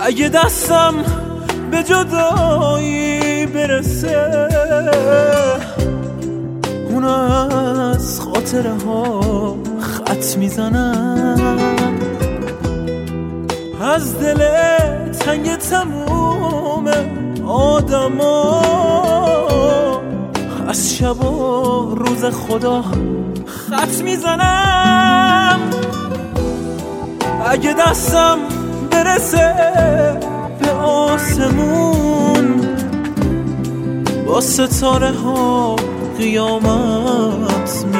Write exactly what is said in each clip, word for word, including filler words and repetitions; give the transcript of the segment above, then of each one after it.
اگه دستم به جدایی برسه اون از خاطره ها خط میزنم، از دل تنگ تموم آدم ها، از شب و روز خدا خط میزنم. اگه دستم برسه به آسمون با ستاره ها قیامت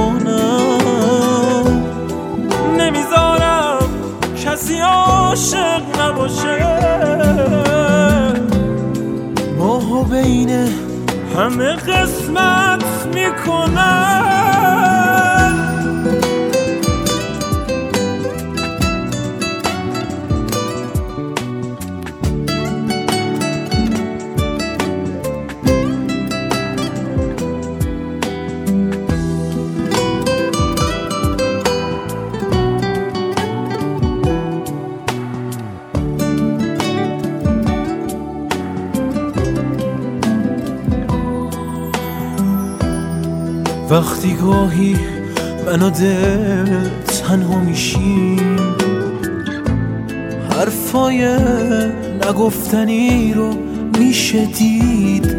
میکنم، نمیذارم کسی عاشق نباشه، ماهو بین همه قسمت میکنم. وقتی گاهی من و دل تنها میشیم، حرفای نگفتنی رو میشه دید،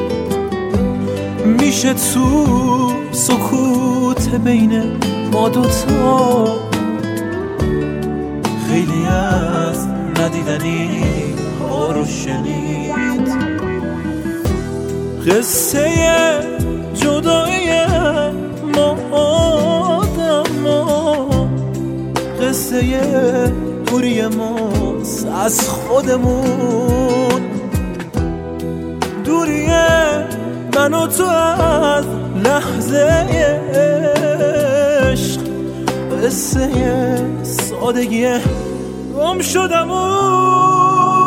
میشه تو سکوت بین ما دوتا خیلی از ندیدنی ها رو شنید. قصه جدایی ما آدما، قصه دوری ماست از خودمون، دوری من و تو از لحظه عشق، قصه سادگی گم شدمون.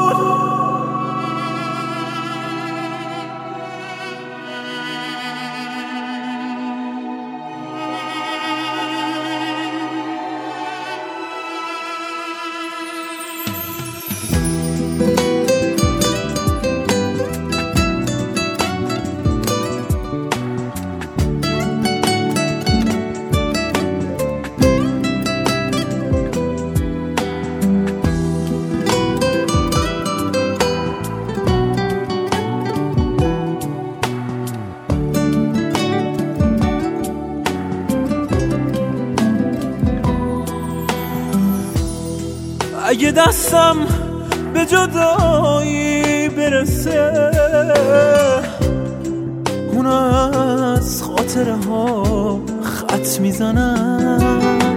اگه دستم به جدایی برسه اون از خاطره ها خط میزنم،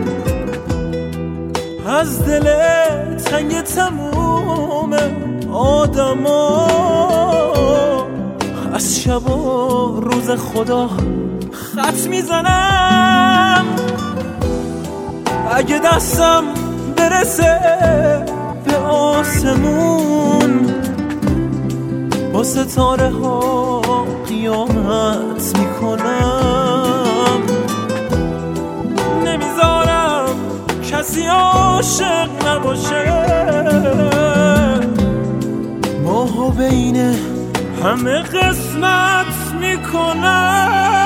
از دل تنگ تموم آدم ها، از شب و روز خدا خط میزنم. اگه دستم برسه به آسمون با ستاره ها قیامت میکنم، نمیذارم کسی عاشق نباشه، ماهو بین همه قسمت میکنم.